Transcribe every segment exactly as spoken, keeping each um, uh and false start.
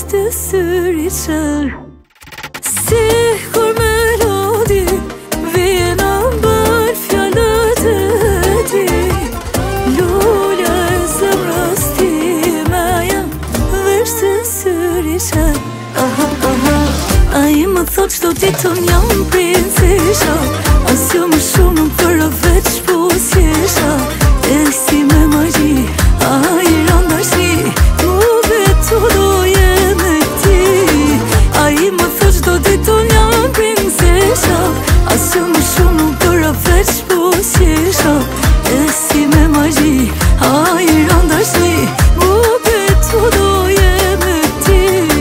të syri qër. Si kur melodi vjen ambar fjallët e ti, lullja e zemrës time jam veç të syri qër. Aha, aha, a i më thot qdo ditën jam princesha, as jo më shumë nuk përra veç pusjesha. E si me magji, a i randa shi, mu vetu doje me ti. A i më thot qdo ditën jam princesha, as jo më shumë nuk përra veç pusjesha. E si me magji, a i randa shi, mu vetu doje me ti.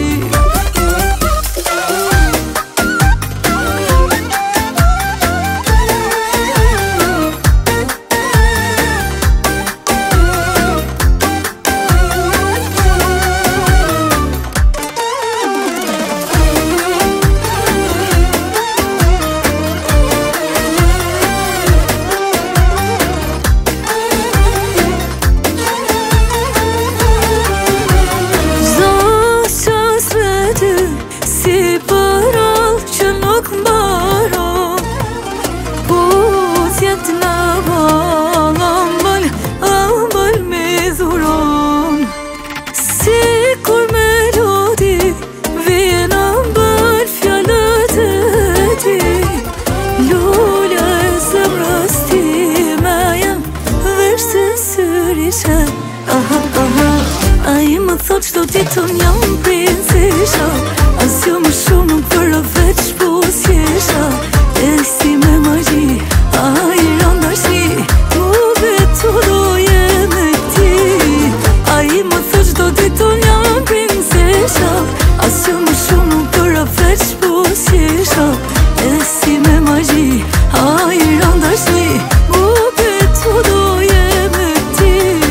Si përall që nuk mbaron, po tjetë në ball, ambal, ambal me dhuron. Si kur melodi vjen ambar fjallët e ti, lullja e zemrës time jam veç të syri qër. Aha, aha, a i më thot qdo ditën jam princesha, as jo më shumë nuk përra veç pusjesha. E si me magji, a i randa shi, mu vetu doje me ti. A i më thot qdo ditën jam princesha, as jo më shumë nuk përra veç pusjesha. E si me magji, a i randa shi, mu vetu doje me ti.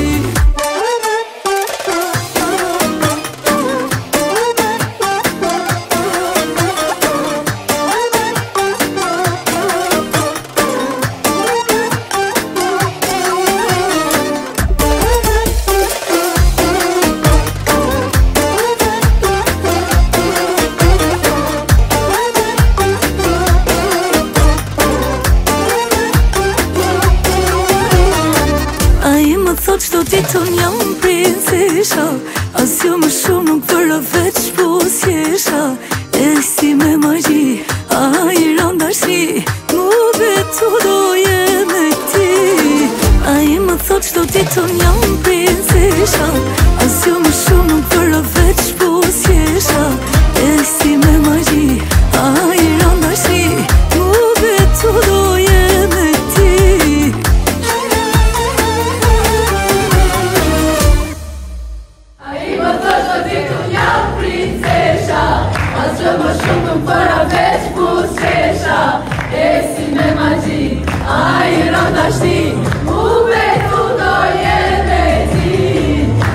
Thot qdo ditën jam princesha, as jo më shumë nuk përra veç pusjesha. E si me magji, a i randa shi, mu vetu doje me ti. A i më thot qdo ditën jam